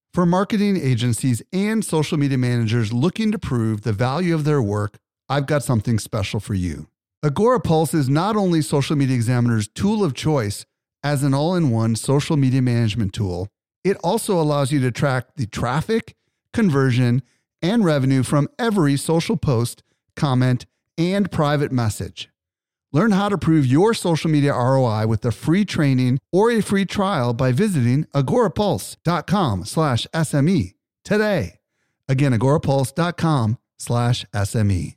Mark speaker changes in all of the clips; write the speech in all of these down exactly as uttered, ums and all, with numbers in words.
Speaker 1: For marketing agencies and social media managers looking to prove the value of their work, I've got something special for you. Agorapulse is not only Social Media Examiner's tool of choice as an all-in-one social media management tool, it also allows you to track the traffic, conversion, and revenue from every social post, comment, and private message. Learn how to prove your social media R O I with a free training or a free trial by visiting agorapulse.com slash SME today. Again, agorapulse.com slash SME.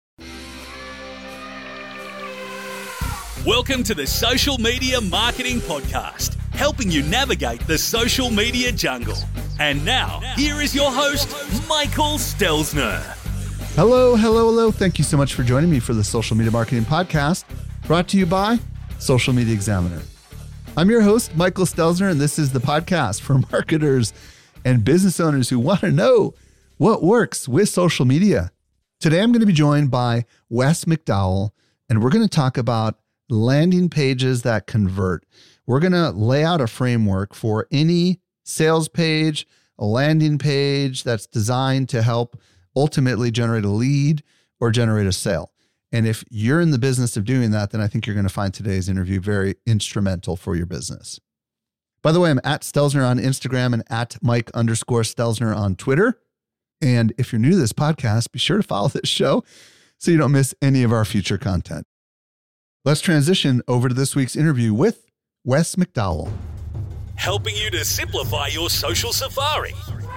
Speaker 2: Welcome to the Social Media Marketing Podcast, helping you navigate the social media jungle. And now, here is your host, Michael Stelzner.
Speaker 1: Hello, hello, hello. Thank you so much for joining me for the Social Media Marketing Podcast, brought to you by Social Media Examiner. I'm your host, Michael Stelzner, and this is the podcast for marketers and business owners who want to know what works with social media. Today, I'm going to be joined by Wes McDowell, and we're going to talk about landing pages that convert. We're going to lay out a framework for any sales page, a landing page that's designed to help ultimately generate a lead or generate a sale. And if you're in the business of doing that, then I think you're going to find today's interview very instrumental for your business. By the way, I'm at Stelzner on Instagram and at Mike underscore Stelzner on Twitter. And if you're new to this podcast, be sure to follow this show so you don't miss any of our future content. Let's transition over to this week's interview with Wes McDowell.
Speaker 2: Helping you to simplify your social safari.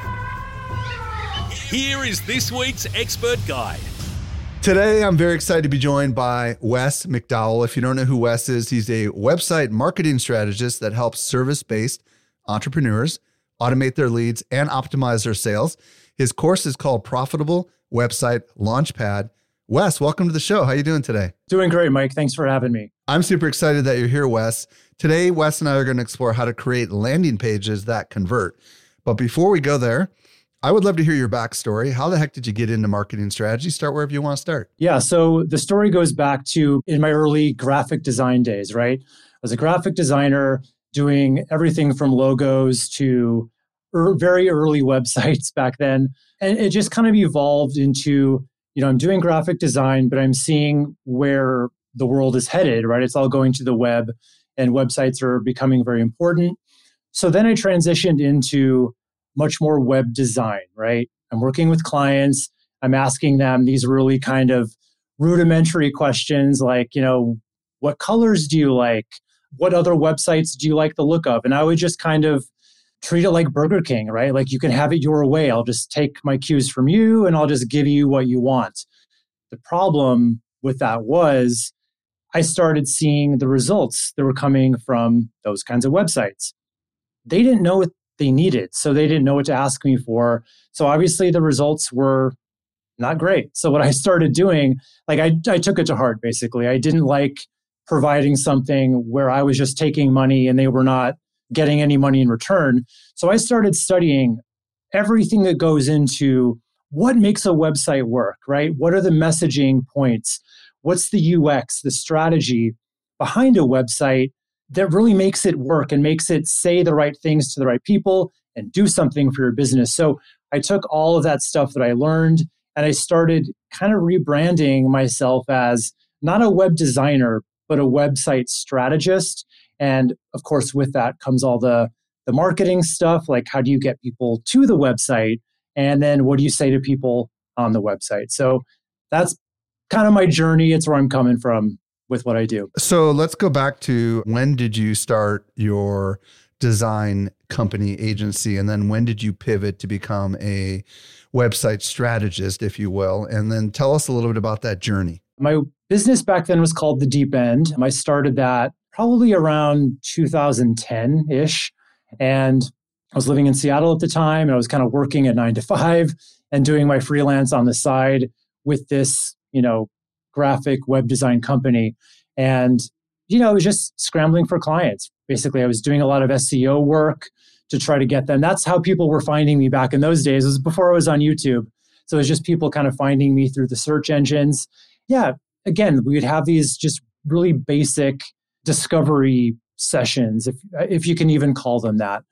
Speaker 2: Here is this week's expert guide.
Speaker 1: Today, I'm very excited to be joined by Wes McDowell. If you don't know who Wes is, he's a website marketing strategist that helps service-based entrepreneurs automate their leads and optimize their sales. His course is called Profitable Website Launchpad. Wes, welcome to the show. How are you doing today?
Speaker 3: Doing great, Mike. Thanks for having me.
Speaker 1: I'm super excited that you're here, Wes. Today, Wes and I are going to explore how to create landing pages that convert. But before we go there, I would love to hear your backstory. How the heck did you get into marketing strategy? Start wherever you want to start.
Speaker 3: Yeah, so the story goes back to in my early graphic design days, right? I was a graphic designer doing everything from logos to er, very early websites back then. And it just kind of evolved into, you know, I'm doing graphic design, but I'm seeing where the world is headed, right? It's all going to the web and websites are becoming very important. So then I transitioned into much more web design, right? I'm working with clients. I'm asking them these really kind of rudimentary questions like, you know, what colors do you like? What other websites do you like the look of? And I would just kind of treat it like Burger King, right? Like you can have it your way. I'll just take my cues from you and I'll just give you what you want. The problem with that was I started seeing the results that were coming from those kinds of websites. They didn't know what they needed, so they didn't know what to ask me for. So obviously the results were not great. So what I started doing, like I, I took it to heart, basically. I didn't like providing something where I was just taking money and they were not getting any money in return. So I started studying everything that goes into what makes a website work, right? What are the messaging points? What's the U X, the strategy behind a website that really makes it work and makes it say the right things to the right people and do something for your business. So I took all of that stuff that I learned and I started kind of rebranding myself as not a web designer, but a website strategist. And of course, with that comes all the, the marketing stuff, like how do you get people to the website? And then what do you say to people on the website? So that's kind of my journey. It's where I'm coming from with what I do.
Speaker 1: So let's go back to when did you start your design company agency? And then when did you pivot to become a website strategist, if you will? And then tell us a little bit about that journey.
Speaker 3: My business back then was called The Deep End. I started that probably around two thousand ten-ish. And I was living in Seattle at the time. And I was kind of working at nine to five and doing my freelance on the side with this, you know, graphic web design company. And, you know, I was just scrambling for clients. Basically, I was doing a lot of S E O work to try to get them. That's how people were finding me back in those days. It was before I was on YouTube. So it was just people kind of finding me through the search engines. Yeah, again, we would have these just really basic discovery sessions, if if you can even call them that,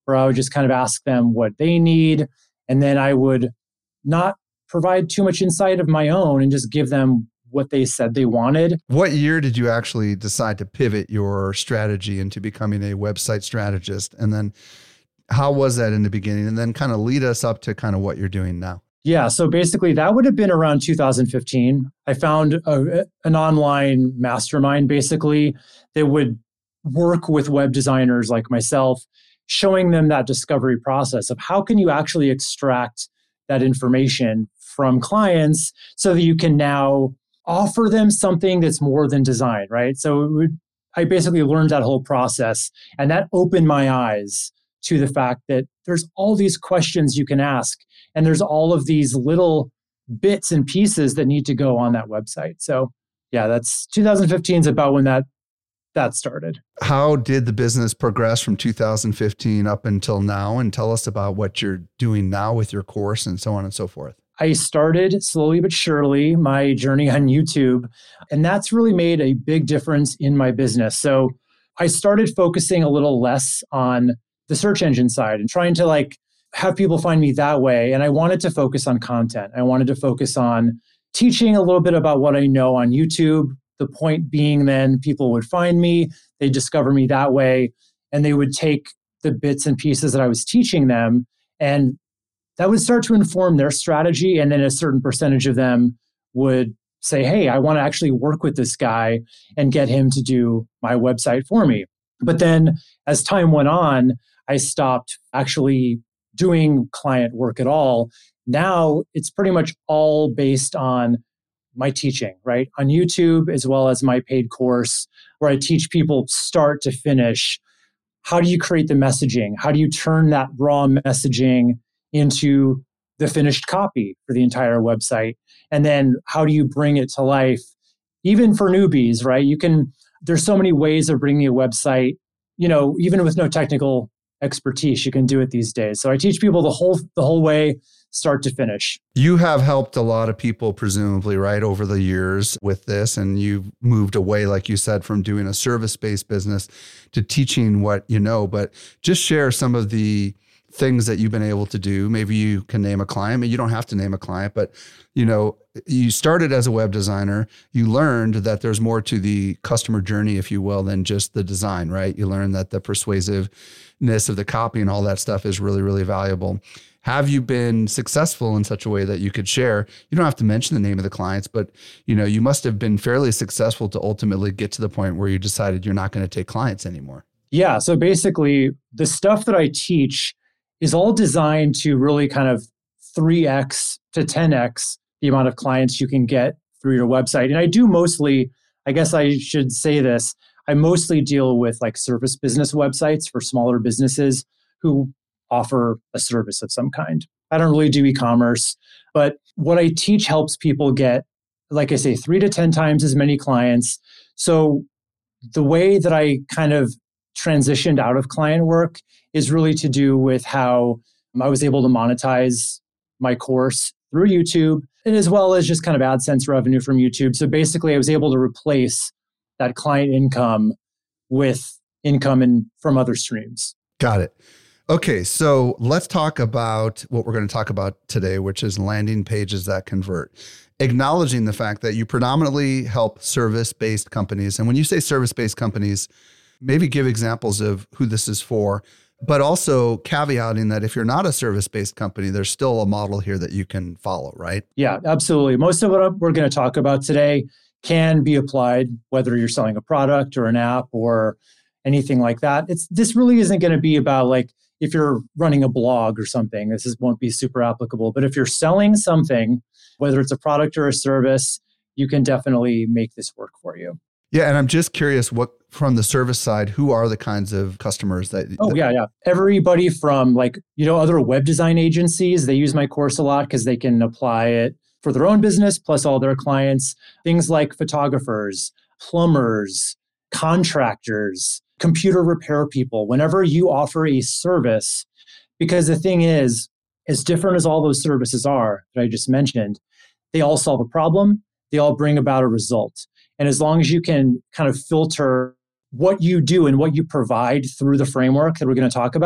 Speaker 3: where I would just kind of ask them what they need. And then I would not provide too much insight of my own and just give them what they said they wanted.
Speaker 1: What year did you actually decide to pivot your strategy into becoming a website strategist? And then how was that in the beginning? And then kind of lead us up to kind of what you're doing now.
Speaker 3: Yeah, so basically that would have been around two thousand fifteen. I found a, an online mastermind basically that would work with web designers like myself, showing them that discovery process of how can you actually extract that information from clients so that you can now offer them something that's more than design, right? So it would, I basically learned that whole process, and that opened my eyes to the fact that there's all these questions you can ask, and there's all of these little bits and pieces that need to go on that website. So yeah, that's two thousand fifteen is about when that that started.
Speaker 1: How did the business progress from two thousand fifteen up until now? And tell us about what you're doing now with your course and so on and so forth.
Speaker 3: I started slowly but surely my journey on YouTube, and that's really made a big difference in my business. So I started focusing a little less on the search engine side and trying to like have people find me that way. And I wanted to focus on content. I wanted to focus on teaching a little bit about what I know on YouTube. The point being then people would find me, they discover me that way, and they would take the bits and pieces that I was teaching them, and that would start to inform their strategy. And then a certain percentage of them would say, hey, I want to actually work with this guy and get him to do my website for me. But then as time went on, I stopped actually doing client work at all. Now it's pretty much all based on my teaching, right? On YouTube, as well as my paid course, where I teach people start to finish. How do you create the messaging? How do you turn that raw messaging into the finished copy for the entire website? And then how do you bring it to life, even for newbies, right? You can, there's so many ways of bringing a website, you know, even with no technical expertise, you can do it these days. So I teach people the whole, the whole way, start to finish.
Speaker 1: You have helped a lot of people, presumably, right, over the years with this, and you've moved away, like you said, from doing a service-based business to teaching what you know. But just share some of the things that you've been able to do. Maybe you can name a client. I mean, you don't have to name a client, but you know, you started as a web designer. You learned that there's more to the customer journey, if you will, than just the design, right? You learned that the persuasiveness of the copy and all that stuff is really, really valuable. Have you been successful in such a way that you could share? You don't have to mention the name of the clients, but you know, you must have been fairly successful to ultimately get to the point where you decided you're not going to take clients anymore.
Speaker 3: Yeah. So basically, the stuff that I teach is all designed to really kind of three X to ten X the amount of clients you can get through your website. And I do mostly, I guess I should say this, I mostly deal with like service business websites for smaller businesses who offer a service of some kind. I don't really do e-commerce, but what I teach helps people get, like I say, three to ten times as many clients. So the way that I kind of transitioned out of client work is really to do with how I was able to monetize my course through YouTube, and as well as just kind of AdSense revenue from YouTube. So basically, I was able to replace that client income with income in, from other streams.
Speaker 1: Got it. Okay, so let's talk about what we're going to talk about today, which is landing pages that convert. Acknowledging the fact that you predominantly help service-based companies. And when you say service-based companies, maybe give examples of who this is for, but also caveating that if you're not a service-based company, there's still a model here that you can follow, right?
Speaker 3: Yeah, absolutely. Most of what we're going to talk about today can be applied, whether you're selling a product or an app or anything like that. It's this really isn't going to be about like, if you're running a blog or something, this is, won't be super applicable. But if you're selling something, whether it's a product or a service, you can definitely make this work for you.
Speaker 1: Yeah. And I'm just curious, what from the service side, who are the kinds of customers that...
Speaker 3: Oh,
Speaker 1: that-
Speaker 3: yeah, yeah. Everybody from like, you know, other web design agencies, they use my course a lot because they can apply it for their own business, plus all their clients. Things like photographers, plumbers, contractors, computer repair people. Whenever you offer a service, because the thing is, as different as all those services are that I just mentioned, they all solve a problem. They all bring about a result. And as long as you can kind of filter what you do and what you provide through the framework that we're going to talk about,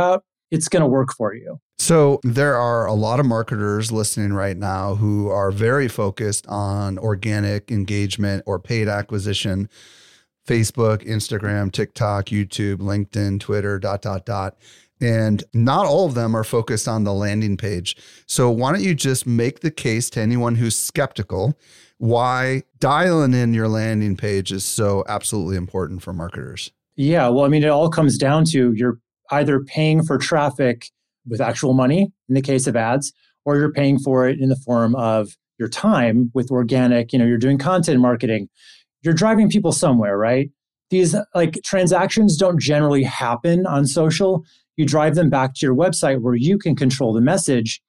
Speaker 3: it's going to work for you.
Speaker 1: So there are a lot of marketers listening right now who are very focused on organic engagement or paid acquisition, Facebook, Instagram, TikTok, YouTube, LinkedIn, Twitter, dot, dot, dot. And not all of them are focused on the landing page. So why don't you just make the case to anyone who's skeptical why dialing in your landing page is so absolutely important for marketers?
Speaker 3: Yeah, well, I mean, it all comes down to you're either paying for traffic with actual money in the case of ads, or you're paying for it in the form of your time with organic, you know, you're doing content marketing. You're driving people somewhere, right? These like transactions don't generally happen on social. You drive them back to your website where you can control the message.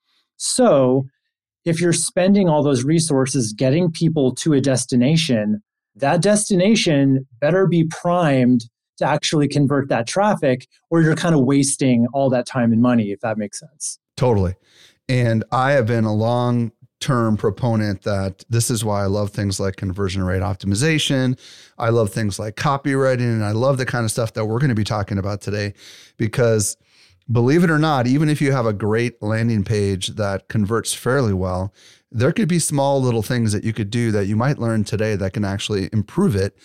Speaker 3: So if you're spending all those resources getting people to a destination, that destination better be primed to actually convert that traffic, or you're kind of wasting all that time and money, if that makes sense.
Speaker 1: Totally. And I have been a long term proponent that this is why I love things like conversion rate optimization. I love things like copywriting, and I love the kind of stuff that we're going to be talking about today, because believe it or not, even if you have a great landing page that converts fairly well, there could be small little things that you could do that you might learn today that can actually improve it.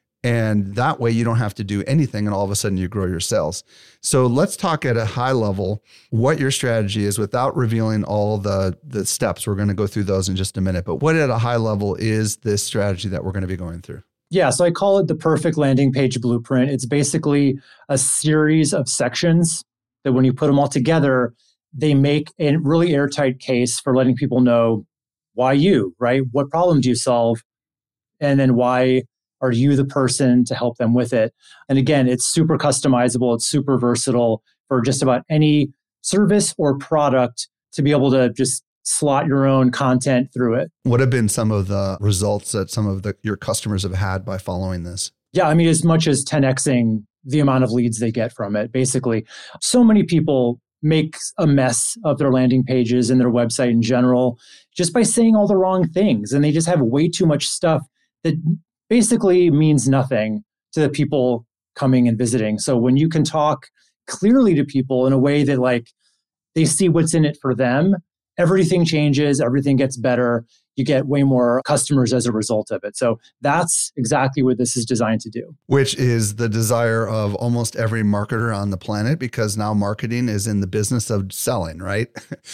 Speaker 1: And that way you don't have to do anything, and all of a sudden you grow your sales. So let's talk at a high level what your strategy is without revealing all the, the steps. We're going to go through those in just a minute. But what at a high level is this strategy that we're going to be going through?
Speaker 3: Yeah, so I call it the perfect landing page blueprint. It's basically a series of sections that when you put them all together, they make a really airtight case for letting people know why you, right? What problem do you solve? And then why are you the person to help them with it? And again, it's super customizable. It's super versatile for just about any service or product to be able to just slot your own content through it.
Speaker 1: What have been some of the results that some of the, your customers have had by following this?
Speaker 3: Yeah, I mean, as much as ten Xing the amount of leads they get from it. Basically, so many people make a mess of their landing pages and their website in general just by saying all the wrong things. And they just have way too much stuff that basically means nothing to the people coming and visiting. So when you can talk clearly to people in a way that like they see what's in it for them, everything changes, everything gets better. You get way more customers as a result of it. So that's exactly what this is designed to do.
Speaker 1: Which is the desire of almost every marketer on the planet, because now marketing is in the business of selling, right?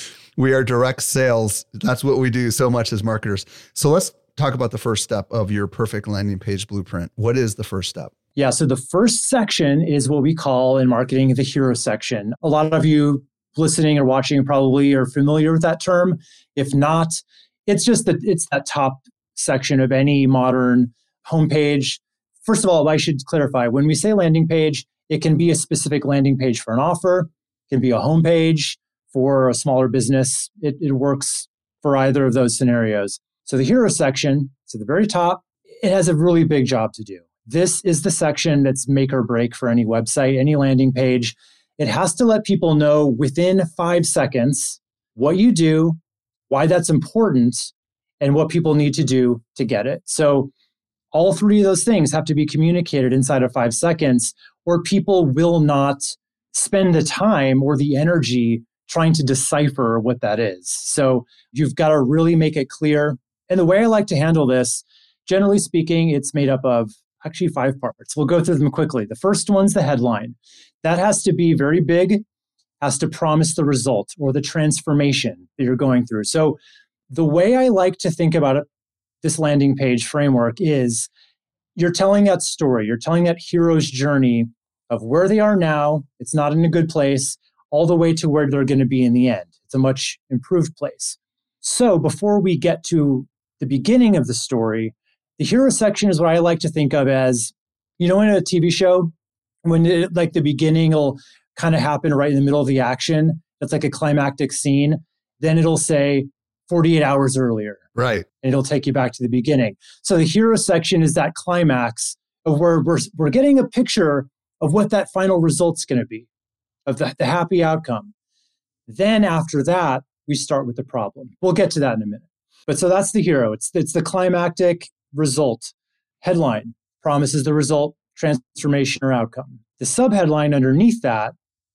Speaker 1: We are direct sales. That's what we do so much as marketers. So let's talk about the first step of your perfect landing page blueprint. What is the first step?
Speaker 3: Yeah, so the first section is what we call in marketing the hero section. A lot of you listening or watching probably are familiar with that term. If not, it's just that it's that top section of any modern homepage. First of all, I should clarify, when we say landing page, it can be a specific landing page for an offer, it can be a homepage for a smaller business. It, it works for either of those scenarios. So the hero section, it's at the very top, it has a really big job to do. This is the section that's make or break for any website, any landing page. It has to let people know within five seconds what you do, why that's important, and what people need to do to get it. So all three of those things have to be communicated inside of five seconds, or people will not spend the time or the energy trying to decipher what that is. So you've got to really make it clear. And the way I like to handle this, generally speaking, it's made up of actually five parts. We'll go through them quickly. The first one's the headline. That has to be very big, has to promise the result or the transformation that you're going through. So the way I like to think about it, this landing page framework is you're telling that story. You're telling that hero's journey of where they are now. It's not in a good place, all the way to where they're going to be in the end. It's a much improved place. So before we get to the beginning of the story, the hero section is what I like to think of as, you know, in a T V show, when it, like the beginning will kind of happen right in the middle of the action. It's like a climactic scene. Then it'll say forty-eight hours earlier.
Speaker 1: Right.
Speaker 3: And it'll take you back to the beginning. So the hero section is that climax of where we're, we're getting a picture of what that final result's going to be, of the, the happy outcome. Then after that, we start with the problem. We'll get to that in a minute. But so that's the hero. It's, it's the climactic result. Headline promises the result, transformation, or outcome. The subheadline underneath that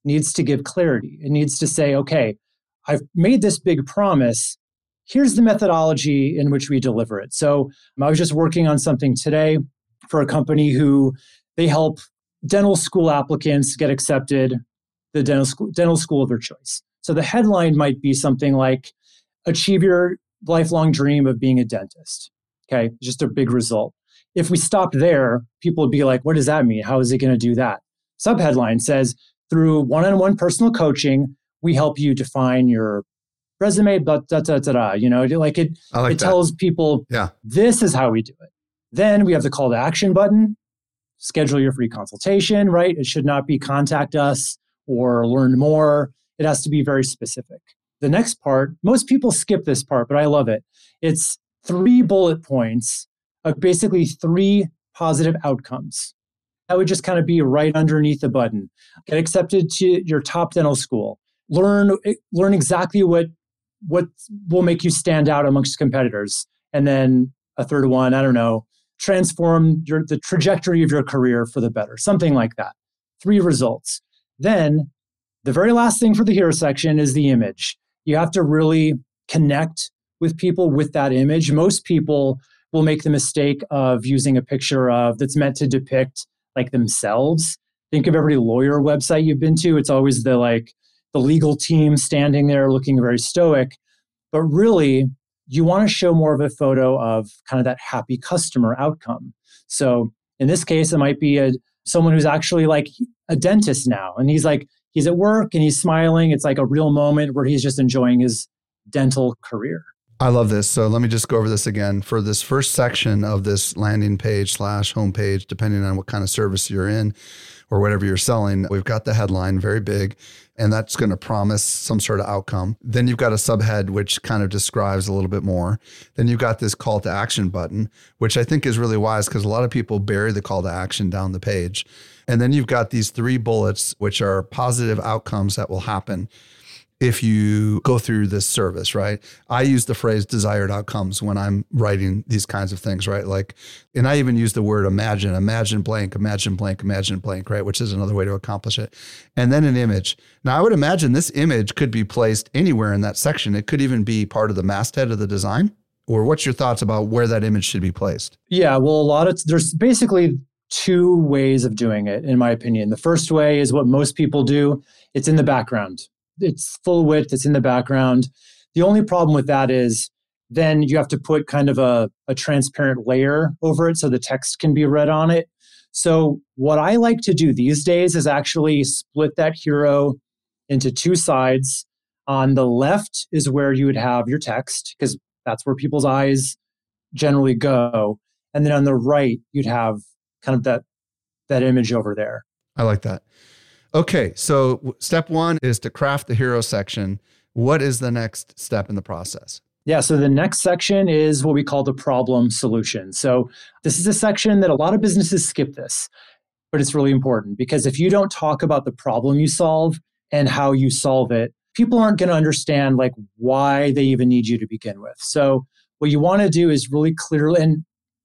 Speaker 3: needs to give clarity. It needs to say, okay, I've made this big promise. Here's the methodology in which we deliver it. So I was just working on something today for a company who they help dental school applicants get accepted the dental school, dental school of their choice. So the headline might be something like, achieve your lifelong dream of being a dentist. Okay, just a big result. If we stopped there, people would be like, what does that mean? How is it going to do that? Subheadline says, through one-on-one personal coaching, we help you define your resume, but da, da, da, da. You know, like it,
Speaker 1: like
Speaker 3: it tells people,
Speaker 1: yeah,
Speaker 3: this is how we do it. Then we have the call to action button, schedule your free consultation, right? It should not be contact us or learn more. It has to be very specific. The next part, most people skip this part, but I love it. It's three bullet points of basically three positive outcomes. That would just kind of be right underneath the button. Get accepted to your top dental school. Learn learn exactly what what will make you stand out amongst competitors. And then a third one, I don't know, transform your the trajectory of your career for the better. Something like that. Three results. Then the very last thing for the hero section is the image. You have to really connect with people with that image. Most people will make the mistake of using a picture of that's meant to depict like themselves. Think of every lawyer website you've been to. It's always the like the legal team standing there looking very stoic. But really, you want to show more of a photo of kind of that happy customer outcome. So in this case, it might be a someone who's actually like a dentist now. And he's like, he's at work and he's smiling. It's like a real moment where he's just enjoying his dental career.
Speaker 1: I love this. So let me just go over this again. For this first section of this landing page slash homepage, depending on what kind of service you're in or whatever you're selling, we've got the headline, very big, and that's going to promise some sort of outcome. Then you've got a subhead, which kind of describes a little bit more. Then you've got this call to action button, which I think is really wise because a lot of people bury the call to action down the page. And then you've got these three bullets, which are positive outcomes that will happen if you go through this service, right? I use the phrase desired outcomes when I'm writing these kinds of things, right? Like, and I even use the word imagine, imagine blank, imagine blank, imagine blank, right? Which is another way to accomplish it. And then an image. Now, I would imagine this image could be placed anywhere in that section. It could even be part of the masthead of the design. Or what's your thoughts about where that image should be placed?
Speaker 3: Yeah, well, a lot of, there's basically two ways of doing it, in my opinion. The first way is what most people do. It's in the background. It's full width, it's in the background. The only problem with that is then you have to put kind of a, a transparent layer over it so the text can be read on it. So what I like to do these days is actually split that hero into two sides. On the left is where you would have your text, because that's where people's eyes generally go. And then on the right, you'd have kind of that that image over there.
Speaker 1: I like that. Okay, so step one is to craft the hero section. What is the next step in the process?
Speaker 3: Yeah, so the next section is what we call the problem solution. So this is a section that a lot of businesses skip this, but it's really important because if you don't talk about the problem you solve and how you solve it, people aren't going to understand like why they even need you to begin with. So what you want to do is really clearly, and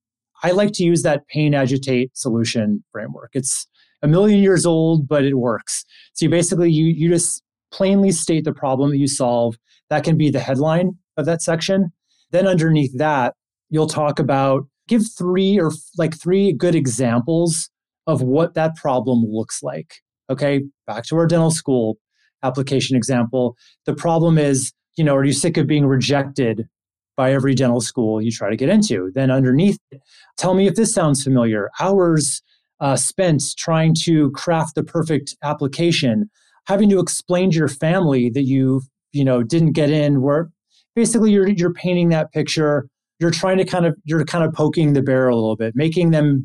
Speaker 3: I like to use that pain, agitate, solution framework. It's a million years old, but it works. So you basically, you you just plainly state the problem that you solve. That can be the headline of that section. Then underneath that, you'll talk about, give three or like three good examples of what that problem looks like. Okay, back to our dental school application example. The problem is, you know, are you sick of being rejected by every dental school you try to get into? Then underneath, tell me if this sounds familiar. Hours Uh, spent trying to craft the perfect application, having to explain to your family that you, you know, didn't get in. Where basically you're you're painting that picture. You're trying to kind of you're kind of poking the bear a little bit, making them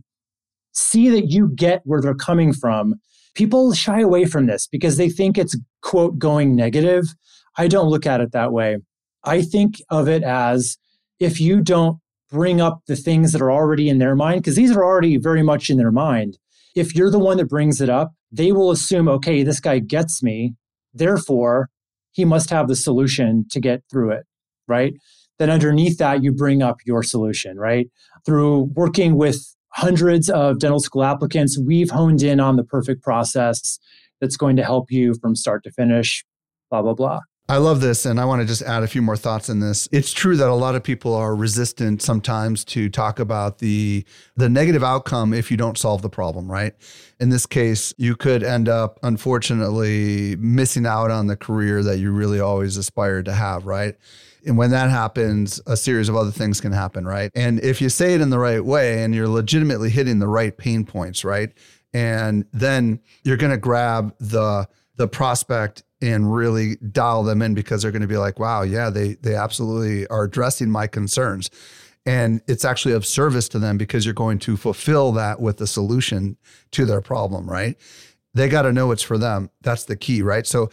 Speaker 3: see that you get where they're coming from. People shy away from this because they think it's quote going negative. I don't look at it that way. I think of it as if you don't bring up the things that are already in their mind, because these are already very much in their mind. If you're the one that brings it up, they will assume, okay, this guy gets me, therefore, he must have the solution to get through it, right? Then underneath that, you bring up your solution, right? Through working with hundreds of dental school applicants, we've honed in on the perfect process that's going to help you from start to finish, blah, blah, blah.
Speaker 1: I love this, and I want to just add a few more thoughts in this. It's true that a lot of people are resistant sometimes to talk about the the negative outcome if you don't solve the problem, right? In this case, you could end up, unfortunately, missing out on the career that you really always aspired to have, right? And when that happens, a series of other things can happen, right? And if you say it in the right way and you're legitimately hitting the right pain points, right? And then you're going to grab the the prospect and really dial them in because they're going to be like, wow, yeah, they they absolutely are addressing my concerns. And it's actually of service to them because you're going to fulfill that with a solution to their problem, right? They got to know it's for them. That's the key, right? So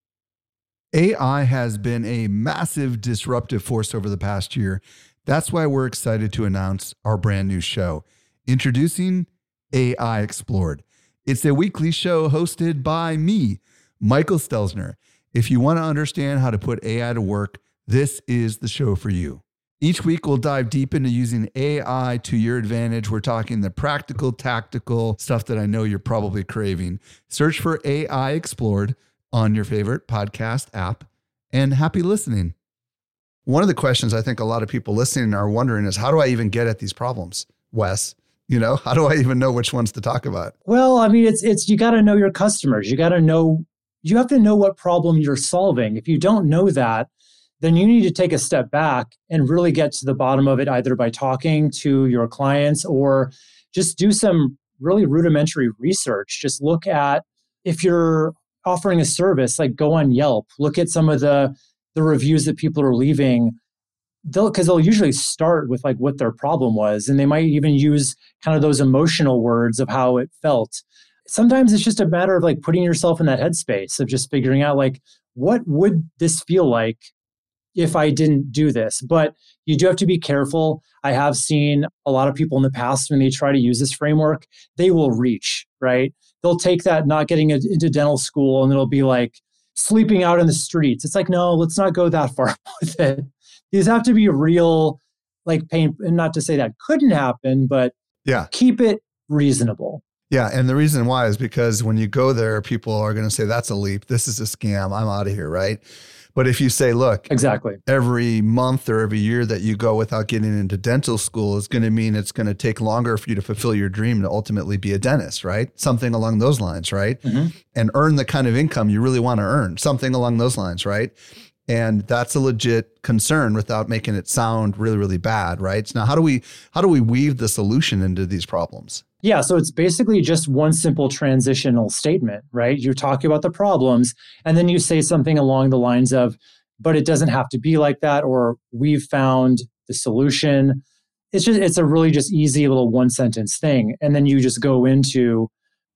Speaker 1: A I has been a massive disruptive force over the past year. That's why we're excited to announce our brand new show, introducing A I Explored. It's a weekly show hosted by me, Michael Stelzner. If you want to understand how to put A I to work, this is the show for you. Each week, we'll dive deep into using A I to your advantage. We're talking the practical, tactical stuff that I know you're probably craving. Search for A I Explored on your favorite podcast app, and happy listening. One of the questions I think a lot of people listening are wondering is, how do I even get at these problems, Wes? You know, how do I even know which ones to talk about?
Speaker 3: Well, I mean, it's it's you got to know your customers. You got to know, you have to know what problem you're solving. If you don't know that, then you need to take a step back and really get to the bottom of it, either by talking to your clients or just do some really rudimentary research. Just look at, if you're offering a service, like go on Yelp, look at some of the, the reviews that people are leaving. They'll, because they'll usually start with like what their problem was, and they might even use kind of those emotional words of how it felt. Sometimes it's just a matter of like putting yourself in that headspace of just figuring out like, what would this feel like if I didn't do this? But you do have to be careful. I have seen a lot of people in the past, when they try to use this framework, they will reach, right? They'll take that not getting into dental school and it'll be like sleeping out in the streets. It's like, no, let's not go that far with it. These have to be real, like pain, and not to say that couldn't happen, but
Speaker 1: yeah,
Speaker 3: keep it reasonable.
Speaker 1: Yeah. And the reason why is because when you go there, people are going to say, that's a leap. This is a scam. I'm out of here. Right. But if you say, look,
Speaker 3: exactly,
Speaker 1: every month or every year that you go without getting into dental school is going to mean it's going to take longer for you to fulfill your dream to ultimately be a dentist, right? Something along those lines, right? Mm-hmm. And earn the kind of income you really want to earn, something along those lines, right? And that's a legit concern without making it sound really, really bad, right? So now, how do we how do we weave the solution into these problems?
Speaker 3: Yeah, so it's basically just one simple transitional statement, right? You're talking about the problems, and then you say something along the lines of, but it doesn't have to be like that, or we've found the solution. It's just it's a really just easy little one sentence thing. And then you just go into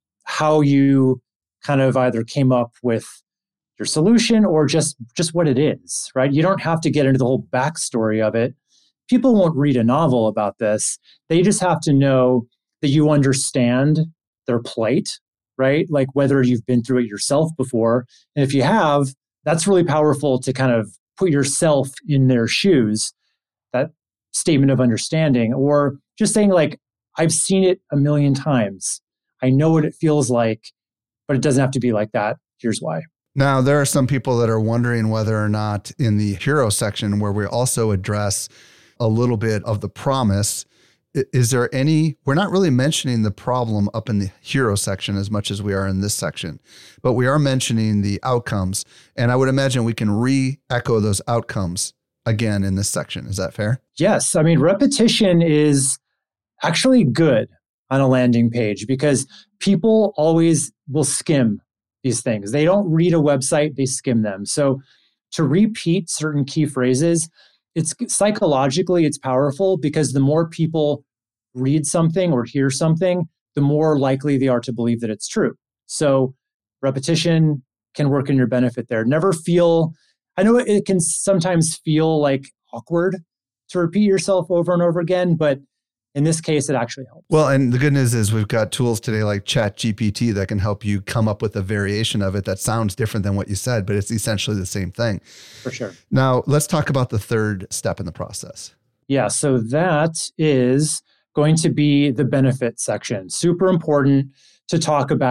Speaker 3: how you kind of either came up with your solution or just, just what it is, right? You don't have to get into the whole backstory of it. People won't read a novel about this. They just have to know that you understand their plight, right? Like whether you've been through it yourself before. And if you have, that's really powerful to kind of put yourself in their shoes, that statement of understanding, or just saying like, I've seen it a million times. I know what it feels like, but it doesn't have to be like that. Here's why.
Speaker 1: Now, there are some people that are wondering whether or not in the hero section, where we also address a little bit of the promise, is there any, we're not really mentioning the problem up in the hero section as much as we are in this section, but we are mentioning the outcomes. And I would imagine we can re-echo those outcomes again in this section. Is that fair?
Speaker 3: Yes. I mean, repetition is actually good on a landing page because people always will skim these things. They don't read a website, they skim them. So to repeat certain key phrases, it's psychologically, it's powerful because the more people read something or hear something, the more likely they are to believe that it's true. So repetition can work in your benefit there. Never feel, I know it can sometimes feel like awkward to repeat yourself over and over again, but in this case, it actually helps.
Speaker 1: Well, and the good news is we've got tools today like ChatGPT that can help you come up with a variation of it that sounds different than what you said, but it's essentially the same thing.
Speaker 3: For sure.
Speaker 1: Now, let's talk about the third step in the process.
Speaker 3: Yeah, so that is going to be the benefit section. Super important to talk about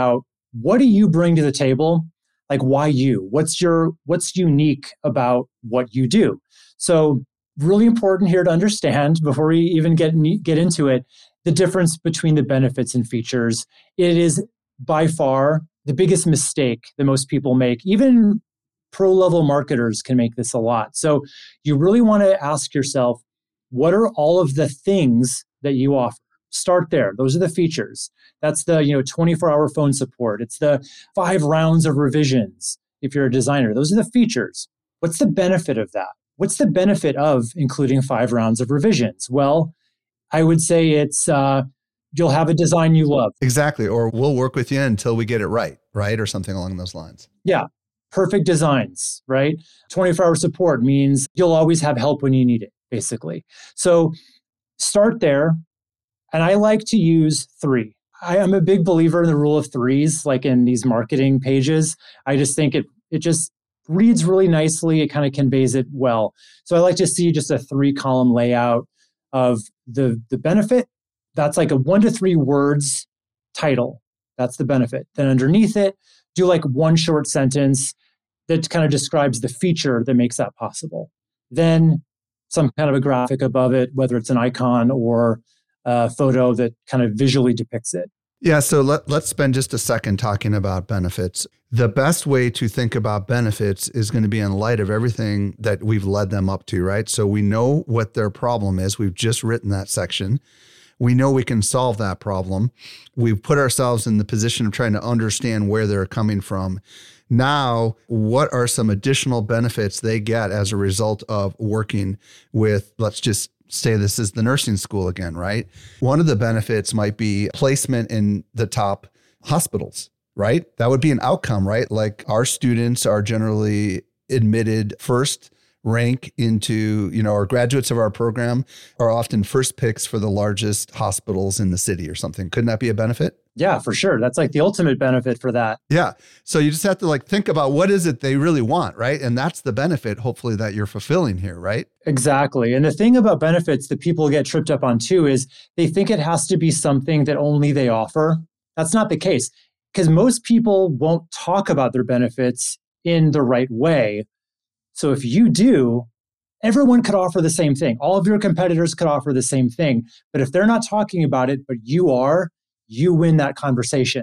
Speaker 3: what do you bring to the table? Like, why you? What's your, what's unique about what you do? So really important here to understand before we even get, get into it, the difference between the benefits and features. It is by far the biggest mistake that most people make. Even pro-level marketers can make this a lot. So you really want to ask yourself, what are all of the things that you offer? Start there. Those are the features. That's the, you know, twenty-four hour phone support. It's the five rounds of revisions if you're a designer. Those are the features. What's the benefit of that? What's the benefit of including five rounds of revisions? Well, I would say it's uh, you'll have a design you love.
Speaker 1: Exactly. Or we'll work with you until we get it right, right? Or something along those lines.
Speaker 3: Yeah. Perfect designs, right? twenty-four hour support means you'll always have help when you need it, basically. So start there. And I like to use three. I am a big believer in the rule of threes, like in these marketing pages. I just think it it just reads really nicely. It kind of conveys it well. So I like to see just a three column layout of the, the benefit. That's like a one to three words title. That's the benefit. Then underneath it, do like one short sentence that kind of describes the feature that makes that possible. Then some kind of a graphic above it, whether it's an icon or a photo that kind of visually depicts it.
Speaker 1: Yeah, so let, let's spend just a second talking about benefits. The best way to think about benefits is going to be in light of everything that we've led them up to, right? So we know what their problem is. We've just written that section. We know we can solve that problem. We've put ourselves in the position of trying to understand where they're coming from. Now, what are some additional benefits they get as a result of working with, let's just say this is the nursing school again, right? One of the benefits might be placement in the top hospitals, right? That would be an outcome, right? Like our students are generally admitted first rank into, you know, our graduates of our program are often first picks for the largest hospitals in the city or something. Couldn't that be a benefit?
Speaker 3: Yeah, for sure. That's like the ultimate benefit for that.
Speaker 1: Yeah. So you just have to like think about what is it they really want, right? And that's the benefit, hopefully, that you're fulfilling here, right?
Speaker 3: Exactly. And the thing about benefits that people get tripped up on too is they think it has to be something that only they offer. That's not the case, because most people won't talk about their benefits in the right way. So if you do, everyone could offer the same thing. All of your competitors could offer the same thing. But if they're not talking about it, but you are, you win that conversation.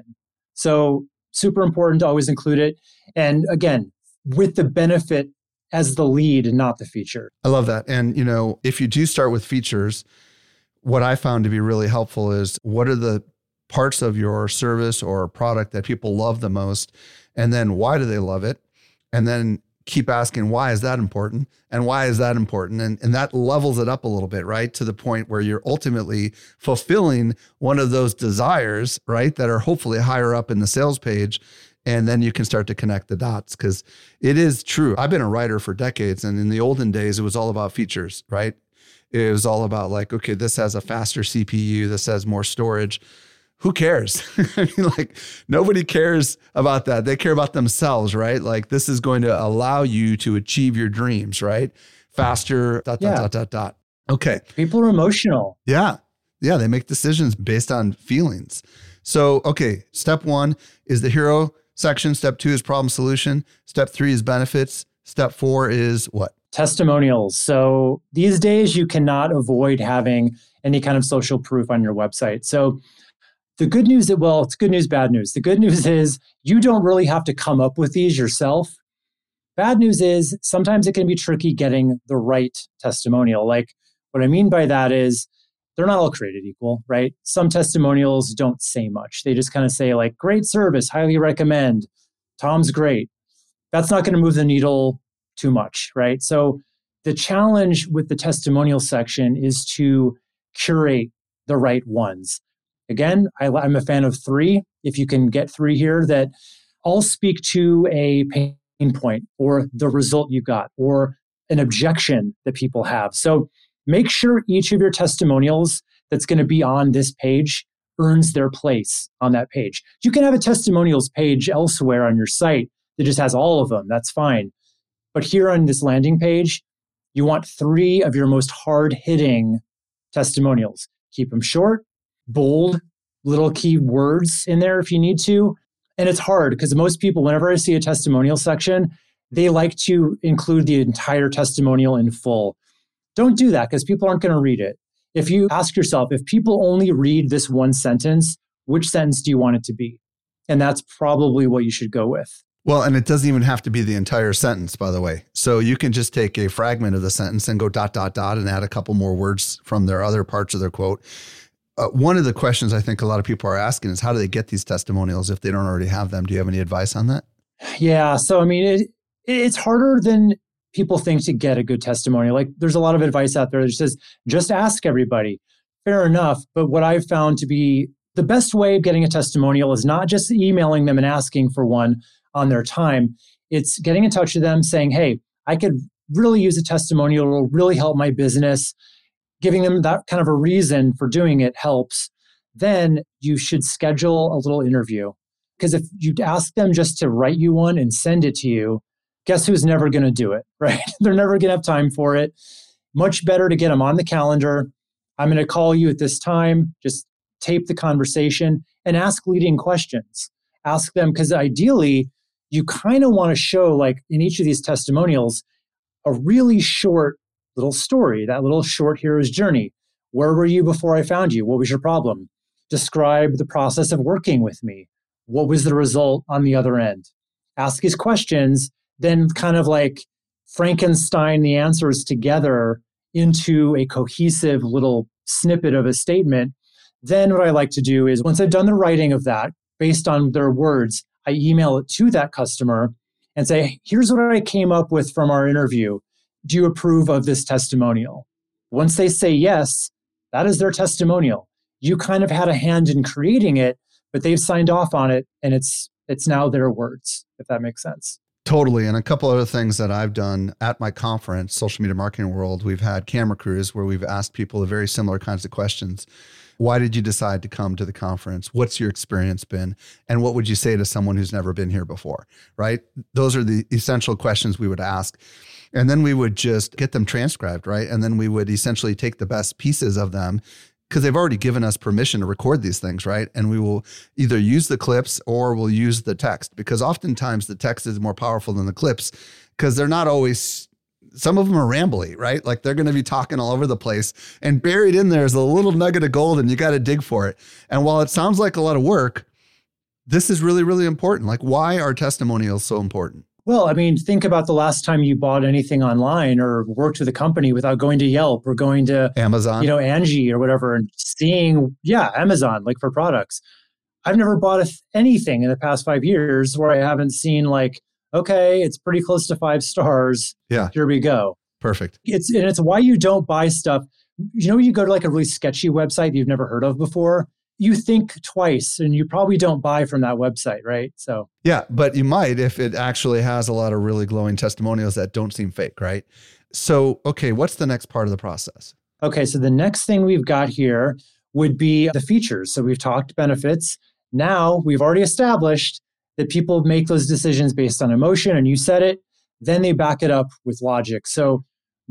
Speaker 3: So super important to always include it. And again, with the benefit as the lead and not the feature.
Speaker 1: I love that. And, you know, if you do start with features, what I found to be really helpful is what are the parts of your service or product that people love the most? And then why do they love it? And then keep asking, why is that important? And why is that important? And, and that levels it up a little bit, right? To the point where you're ultimately fulfilling one of those desires, right? That are hopefully higher up in the sales page. And then you can start to connect the dots, because it is true. I've been a writer for decades. And in the olden days, it was all about features, right? It was all about like, okay, this has a faster C P U. This has more storage. Who cares? I mean, like nobody cares about that. They care about themselves, right? Like this is going to allow you to achieve your dreams, right? Faster, dot,
Speaker 3: Yeah.
Speaker 1: dot, dot, dot, dot. Okay.
Speaker 3: People are emotional.
Speaker 1: Yeah. Yeah. They make decisions based on feelings. So, okay. Step one is the hero section. Step two is problem solution. Step three is benefits. Step four is what?
Speaker 3: Testimonials. So these days you cannot avoid having any kind of social proof on your website. So the good news is, well, it's good news, bad news. The good news is you don't really have to come up with these yourself. Bad news is sometimes it can be tricky getting the right testimonial. Like what I mean by that is they're not all created equal, right? Some testimonials don't say much. They just kind of say like, great service, highly recommend, Tom's great. That's not going to move the needle too much, right? So the challenge with the testimonial section is to curate the right ones. Again, I, I'm a fan of three. If you can get three here that all speak to a pain point or the result you got or an objection that people have. So make sure each of your testimonials that's going to be on this page earns their place on that page. You can have a testimonials page elsewhere on your site that just has all of them. That's fine. But here on this landing page, you want three of your most hard-hitting testimonials. Keep them short, bold, little key words in there if you need to. And it's hard because most people, whenever I see a testimonial section, they like to include the entire testimonial in full. Don't do that because people aren't going to read it. If you ask yourself, if people only read this one sentence, which sentence do you want it to be? And that's probably what you should go with.
Speaker 1: Well, and it doesn't even have to be the entire sentence, by the way. So you can just take a fragment of the sentence and go dot, dot, dot, and add a couple more words from their other parts of their quote. Uh, one of the questions I think a lot of people are asking is how do they get these testimonials if they don't already have them? Do you have any advice on that?
Speaker 3: Yeah. So, I mean, it, it's harder than people think to get a good testimonial. Like there's a lot of advice out there that says, just ask everybody. Fair enough. But what I've found to be the best way of getting a testimonial is not just emailing them and asking for one on their time. It's getting in touch with them saying, hey, I could really use a testimonial. It will really help my business. Giving them that kind of a reason for doing it helps. Then you should schedule a little interview. Because if you ask them just to write you one and send it to you, guess who's never going to do it, right? They're never going to have time for it. Much better to get them on the calendar. I'm going to call you at this time. Just tape the conversation and ask leading questions. Ask them, because ideally, you kind of want to show, like in each of these testimonials, a really short little story, that little short hero's journey. Where were you before I found you? What was your problem? Describe the process of working with me. What was the result on the other end? Ask these questions, then kind of like Frankenstein the answers together into a cohesive little snippet of a statement. Then what I like to do is once I've done the writing of that, based on their words, I email it to that customer and say, here's what I came up with from our interview. Do you approve of this testimonial? Once they say yes, that is their testimonial. You kind of had a hand in creating it, but they've signed off on it, and it's it's now their words, if that makes sense.
Speaker 1: Totally. And a couple other things that I've done at my conference, Social Media Marketing World, we've had camera crews where we've asked people the very similar kinds of questions. Why did you decide to come to the conference? What's your experience been? And what would you say to someone who's never been here before, right? Those are the essential questions we would ask. And then we would just get them transcribed, right? And then we would essentially take the best pieces of them because they've already given us permission to record these things, right? And we will either use the clips or we'll use the text, because oftentimes the text is more powerful than the clips because they're not always, some of them are rambly, right? Like they're going to be talking all over the place, and buried in there is a little nugget of gold and you got to dig for it. And while it sounds like a lot of work, this is really, really important. Like, why are testimonials so important?
Speaker 3: Well, I mean, think about the last time you bought anything online or worked with a company without going to Yelp or going to
Speaker 1: Amazon,
Speaker 3: you know, Angie or whatever, and seeing, yeah, Amazon, like for products. I've never bought a th- anything in the past five years where I haven't seen like, okay, it's pretty close to five stars.
Speaker 1: Yeah.
Speaker 3: Here we go.
Speaker 1: Perfect.
Speaker 3: It's and it's why you don't buy stuff. You know, you go to like a really sketchy website you've never heard of before, you think twice and you probably don't buy from that website, right? So
Speaker 1: yeah, but you might if it actually has a lot of really glowing testimonials that don't seem fake, right? So, okay, what's the next part of the process?
Speaker 3: Okay, so the next thing we've got here would be the features. So we've talked benefits. Now we've already established that people make those decisions based on emotion, and you said it, then they back it up with logic. So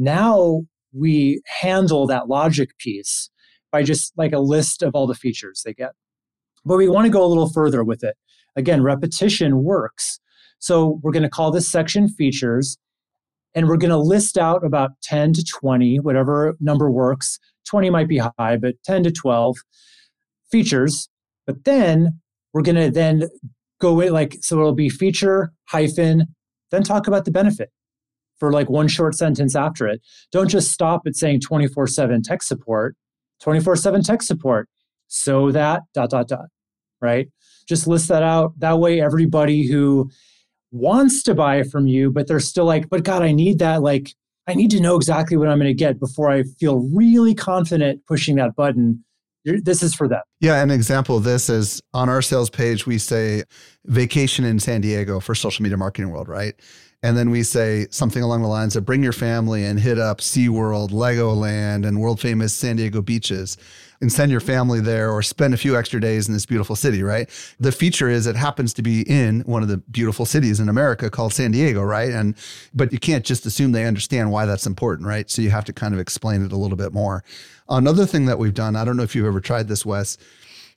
Speaker 3: now we handle that logic piece by just like a list of all the features they get. But we want to go a little further with it. Again, repetition works. So we're going to call this section features, and we're going to list out about ten to twenty, whatever number works. twenty might be high, but ten to twelve features. But then we're going to then go with like, so it'll be feature hyphen, then talk about the benefit for like one short sentence after it. Don't just stop at saying twenty-four seven tech support. twenty-four seven tech support, so that dot, dot, dot, right? Just list that out. That way, everybody who wants to buy from you, but they're still like, but God, I need that. Like, I need to know exactly what I'm going to get before I feel really confident pushing that button. This is for them.
Speaker 1: Yeah, an example of this is on our sales page, we say vacation in San Diego for Social Media Marketing World, right? And then we say something along the lines of bring your family and hit up SeaWorld, Legoland, and world famous San Diego beaches and send your family there or spend a few extra days in this beautiful city, right? The feature is it happens to be in one of the beautiful cities in America called San Diego, right? And but you can't just assume they understand why that's important, right? So you have to kind of explain it a little bit more. Another thing that we've done, I don't know if you've ever tried this, Wes,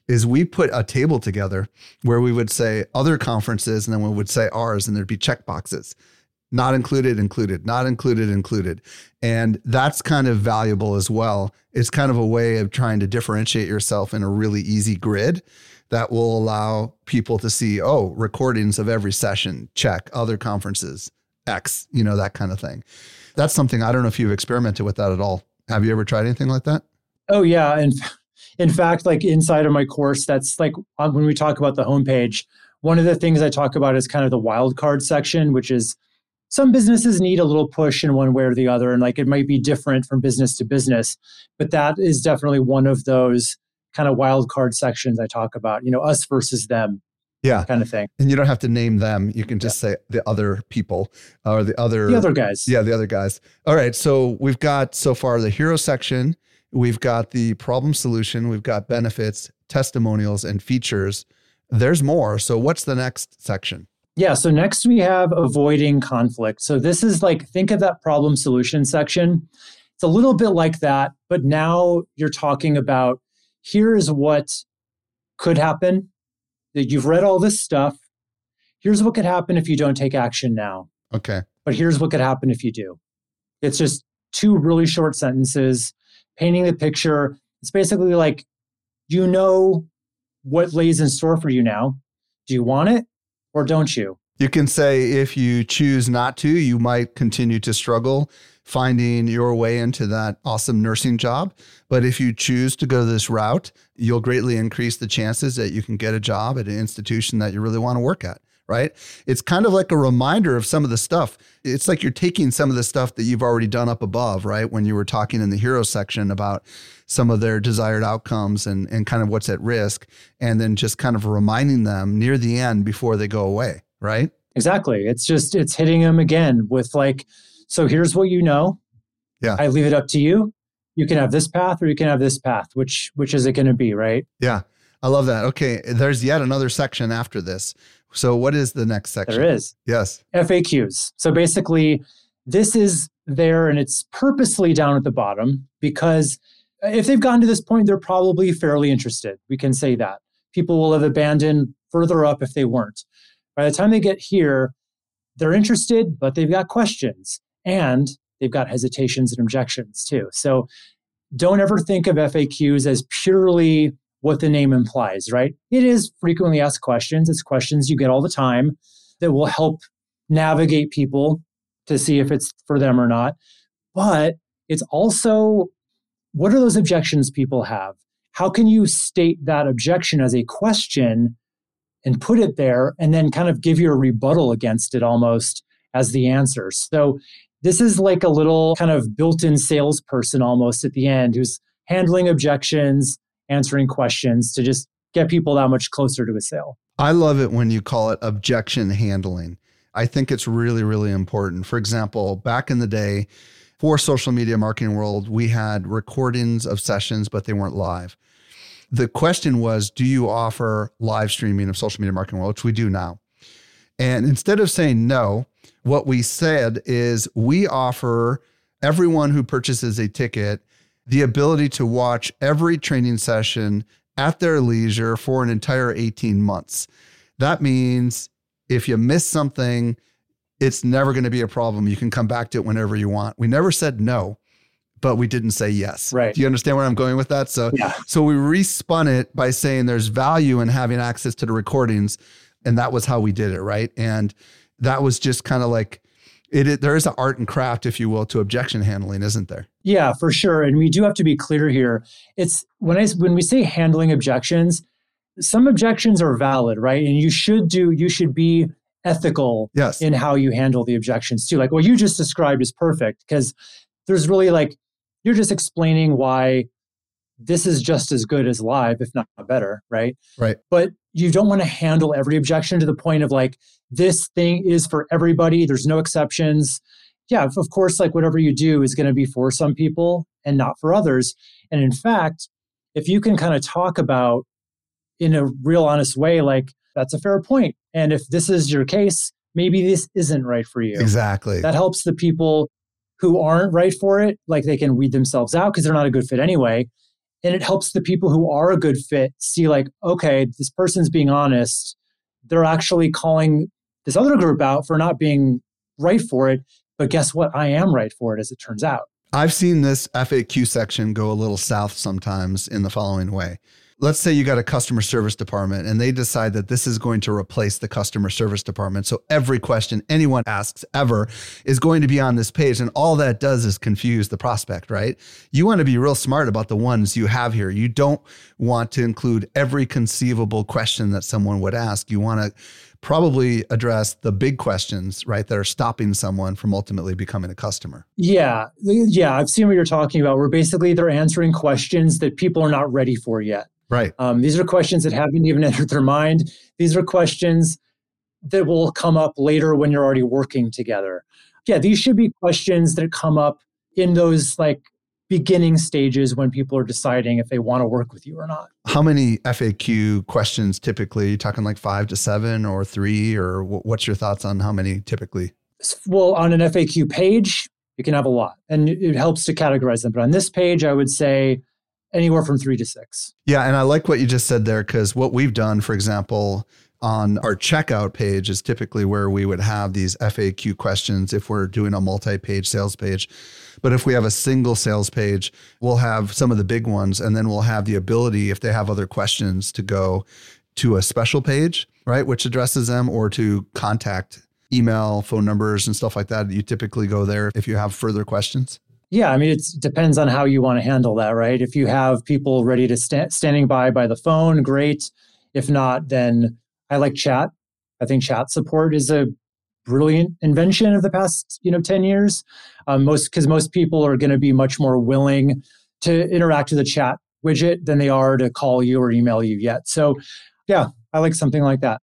Speaker 1: is we put a table together where we would say other conferences and then we would say ours, and there'd be check boxes. Not included, included, not included, included. And that's kind of valuable as well. It's kind of a way of trying to differentiate yourself in a really easy grid that will allow people to see, oh, recordings of every session, check, other conferences, X, you know, that kind of thing. That's something, I don't know if you've experimented with that at all. Have you ever tried anything like that?
Speaker 3: Oh, yeah. And in fact, like inside of my course, that's like when we talk about the homepage, one of the things I talk about is kind of the wildcard section, which is some businesses need a little push in one way or the other. And like it might be different from business to business, but that is definitely one of those kind of wildcard sections I talk about, you know, us versus them.
Speaker 1: Yeah.
Speaker 3: Kind of thing.
Speaker 1: And you don't have to name them. You can just yeah. say the other people or the other.
Speaker 3: The other guys.
Speaker 1: Yeah, the other guys. All right. So we've got so far the hero section. We've got the problem solution. We've got benefits, testimonials, and features. There's more. So what's the next section?
Speaker 3: Yeah. So next we have avoiding conflict. So this is like, think of that problem solution section. It's a little bit like that, but now you're talking about here is what could happen. That you've read all this stuff. Here's what could happen if you don't take action now.
Speaker 1: Okay.
Speaker 3: But here's what could happen if you do. It's just two really short sentences painting the picture. It's basically like, you know what lays in store for you now. Do you want it or don't you?
Speaker 1: You can say if you choose not to, you might continue to struggle finding your way into that awesome nursing job. But if you choose to go this route, you'll greatly increase the chances that you can get a job at an institution that you really want to work at, right? It's kind of like a reminder of some of the stuff. It's like you're taking some of the stuff that you've already done up above, right? When you were talking in the hero section about some of their desired outcomes and, and kind of what's at risk, and then just kind of reminding them near the end before they go away, right?
Speaker 3: Exactly. It's just, it's hitting them again with like, so here's what you know.
Speaker 1: Yeah.
Speaker 3: I leave it up to you. You can have this path or you can have this path. Which which is it going to be, right?
Speaker 1: Yeah. I love that. Okay. There's yet another section after this. So what is the next section?
Speaker 3: There is.
Speaker 1: Yes.
Speaker 3: F A Qs. So basically, this is there and it's purposely down at the bottom because if they've gotten to this point, they're probably fairly interested. We can say that. People will have abandoned further up if they weren't. By the time they get here, they're interested, but they've got questions. And they've got hesitations and objections too. So don't ever think of F A Qs as purely what the name implies, right? It is frequently asked questions. It's questions you get all the time that will help navigate people to see if it's for them or not. But it's also, what are those objections people have? How can you state that objection as a question and put it there and then kind of give you a rebuttal against it almost as the answer? So this is like a little kind of built-in salesperson almost at the end who's handling objections, answering questions to just get people that much closer to a sale.
Speaker 1: I love it when you call it objection handling. I think it's really, really important. For example, back in the day, for Social Media Marketing World, we had recordings of sessions, but they weren't live. The question was, do you offer live streaming of Social Media Marketing World, which we do now? And instead of saying no, what we said is we offer everyone who purchases a ticket the ability to watch every training session at their leisure for an entire eighteen months. That means if you miss something, it's never going to be a problem. You can come back to it whenever you want. We never said no, but we didn't say yes.
Speaker 3: Right.
Speaker 1: Do you understand where I'm going with that? So,
Speaker 3: yeah.
Speaker 1: so we respun it by saying there's value in having access to the recordings. And that was how we did it, right? And that was just kind of like, it, it. There is an art and craft, if you will, to objection handling, isn't there?
Speaker 3: Yeah, for sure. And we do have to be clear here. It's when I when we say handling objections, some objections are valid, right? And you should do, you should be ethical
Speaker 1: yes.
Speaker 3: in how you handle the objections too. Like what you just described is perfect because there's really like, you're just explaining why this is just as good as live, if not better, right?
Speaker 1: Right.
Speaker 3: But you don't want to handle every objection to the point of like, this thing is for everybody. There's no exceptions. Yeah, of course, like whatever you do is going to be for some people and not for others. And in fact, if you can kind of talk about in a real honest way, like that's a fair point. And if this is your case, maybe this isn't right for you.
Speaker 1: Exactly.
Speaker 3: That helps the people who aren't right for it, like they can weed themselves out because they're not a good fit anyway. And it helps the people who are a good fit see like, okay, this person's being honest. They're actually calling this other group out for not being right for it. But guess what? I am right for it, as it turns out.
Speaker 1: I've seen this F A Q section go a little south sometimes in the following way. Let's say you got a customer service department and they decide that this is going to replace the customer service department. So every question anyone asks ever is going to be on this page. And all that does is confuse the prospect, right? You want to be real smart about the ones you have here. You don't want to include every conceivable question that someone would ask. You want to probably address the big questions, right, that are stopping someone from ultimately becoming a customer.
Speaker 3: Yeah. Yeah. I've seen what you're talking about, where basically they're answering questions that people are not ready for yet.
Speaker 1: Right.
Speaker 3: Um, these are questions that haven't even entered their mind. These are questions that will come up later when you're already working together. Yeah, these should be questions that come up in those like beginning stages when people are deciding if they want to work with you or not.
Speaker 1: How many F A Q questions typically? You talking like five to seven or three, or what's your thoughts on how many typically?
Speaker 3: Well, on an F A Q page, you can have a lot, and it helps to categorize them. But on this page, I would say anywhere from three to six.
Speaker 1: Yeah. And I like what you just said there, because what we've done, for example, on our checkout page is typically where we would have these F A Q questions if we're doing a multi-page sales page. But if we have a single sales page, we'll have some of the big ones, and then we'll have the ability, if they have other questions, to go to a special page, right, which addresses them, or to contact email, phone numbers, and stuff like that. You typically go there if you have further questions.
Speaker 3: Yeah, I mean, it's, it depends on how you want to handle that, right? If you have people ready to sta- standing by by the phone, great. If not, then I like chat. I think chat support is a brilliant invention of the past, you know, ten years. Um, most because most people are going to be much more willing to interact with the chat widget than they are to call you or email you yet. So, yeah, I like something like that.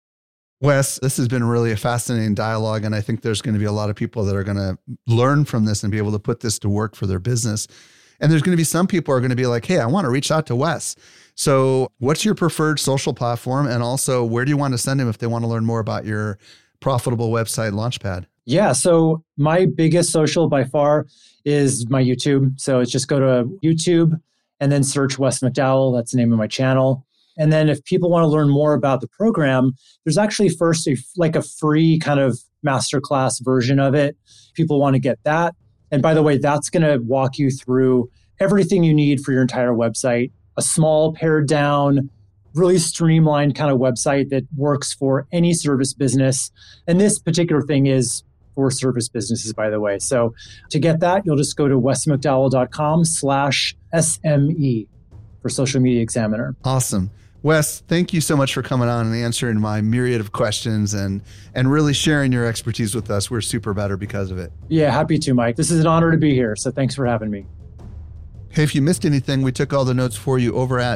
Speaker 1: Wes, this has been really a fascinating dialogue, and I think there's going to be a lot of people that are going to learn from this and be able to put this to work for their business. And there's going to be some people who are going to be like, hey, I want to reach out to Wes. So what's your preferred social platform? And also, where do you want to send them if they want to learn more about your profitable website Launchpad?
Speaker 3: Yeah, so my biggest social by far is my YouTube. So it's just go to YouTube and then search Wes McDowell. That's the name of my channel. And then if people want to learn more about the program, there's actually first a, like a free kind of masterclass version of it. People want to get that. And by the way, that's going to walk you through everything you need for your entire website. A small, pared down, really streamlined kind of website that works for any service business. And this particular thing is for service businesses, by the way. So to get that, you'll just go to wesmcdowell.com slash SME for Social Media Examiner.
Speaker 1: Awesome. Wes, thank you so much for coming on and answering my myriad of questions and and really sharing your expertise with us. We're super better because of it.
Speaker 3: Yeah, happy to, Mike. This is an honor to be here. So thanks for having me.
Speaker 1: Hey, if you missed anything, we took all the notes for you over at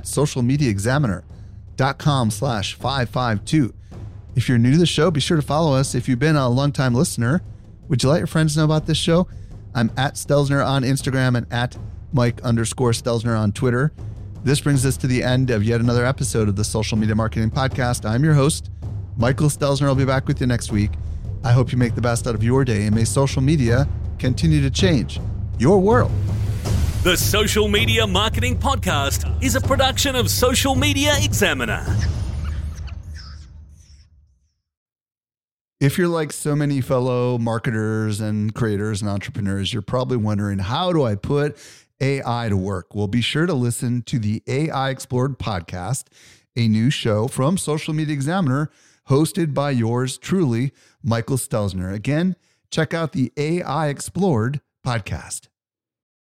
Speaker 1: socialmediaexaminer.com slash 552. If you're new to the show, be sure to follow us. If you've been a longtime listener, would you let your friends know about this show? I'm at Stelzner on Instagram and at Mike underscore Stelzner on Twitter. This brings us to the end of yet another episode of the Social Media Marketing Podcast. I'm your host, Michael Stelzner. I'll be back with you next week. I hope you make the best out of your day, and may social media continue to change your world.
Speaker 2: The Social Media Marketing Podcast is a production of Social Media Examiner.
Speaker 1: If you're like so many fellow marketers and creators and entrepreneurs, you're probably wondering, how do I put A I to work? Well, be sure to listen to the A I Explored podcast, a new show from Social Media Examiner, hosted by yours truly, Michael Stelzner. Again, check out the A I Explored podcast.